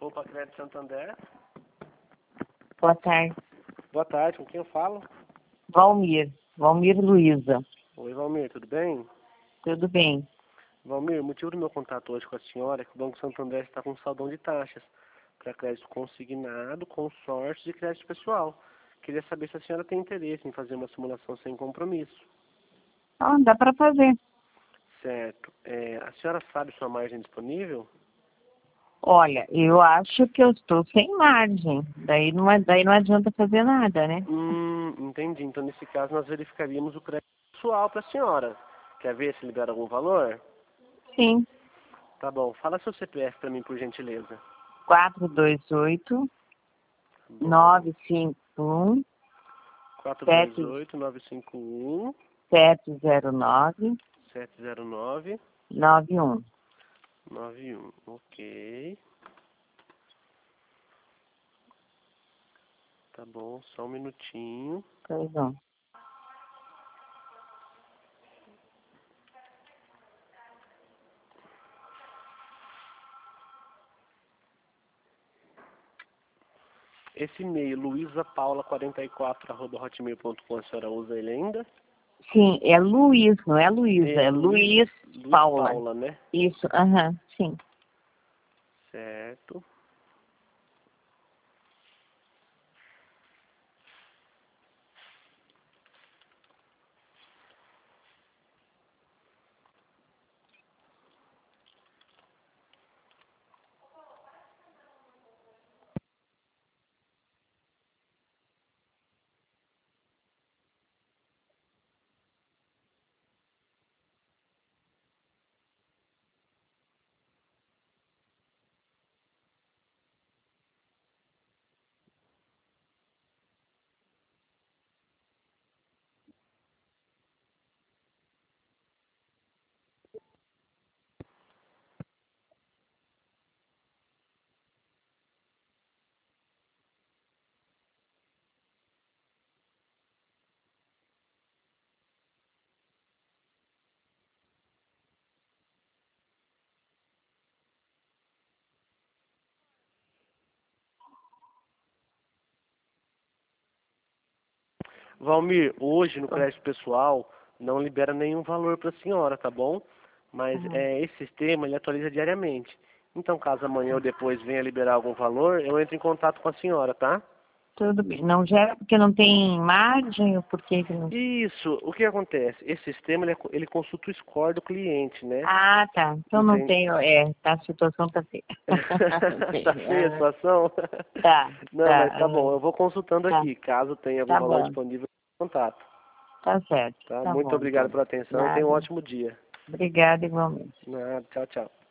Opa, Crédito Santander. Boa tarde. Boa tarde, com quem eu falo? Valmir Luiza. Oi, Valmir, tudo bem? Tudo bem? Valmir, o motivo do meu contato hoje com a senhora é que o Banco Santander está com saldão de taxas para crédito consignado, consórcio e crédito pessoal. Queria saber se a senhora tem interesse em fazer uma simulação sem compromisso. Ah, dá para fazer. Certo. A senhora sabe sua margem disponível? Olha, eu acho que eu estou sem margem. Daí não adianta fazer nada, né? Entendi. Então, nesse caso, nós verificaríamos o crédito pessoal para a senhora. Quer ver se libera algum valor? Sim. Tá bom. Fala seu CPF para mim, por gentileza. 428 Bom. 951 428 951 709 709 91. 91. Ok. Tá bom, só um minutinho. Pois não. Esse e-mail, luizapaula44@hotmail.com, a senhora usa ele ainda? Sim, é Luiz, não é Luísa, é Luiz Paula. Paula, né? Isso, sim. Certo. Valmir, hoje no crédito pessoal não libera nenhum valor para a senhora, tá bom? Mas esse sistema ele atualiza diariamente. Então, caso amanhã ou depois venha liberar algum valor, eu entro em contato com a senhora, tá? Tudo bem. Não gera porque não tem margem ou por que não... Isso, o que acontece? Esse sistema ele consulta o score do cliente, né? Ah, tá. Então não Entende? tenho, a situação tá feia. Tá feia a situação? Tá, Não, tá, mas tá bom, eu vou consultando tá, aqui. Caso tenha algum tá valor bom, disponível, eu contato. tá certo, Tá? tá Muito bom, obrigado então. pela atenção e tenha um Nada. ótimo dia. Obrigada igualmente. Nada, tchau, tchau.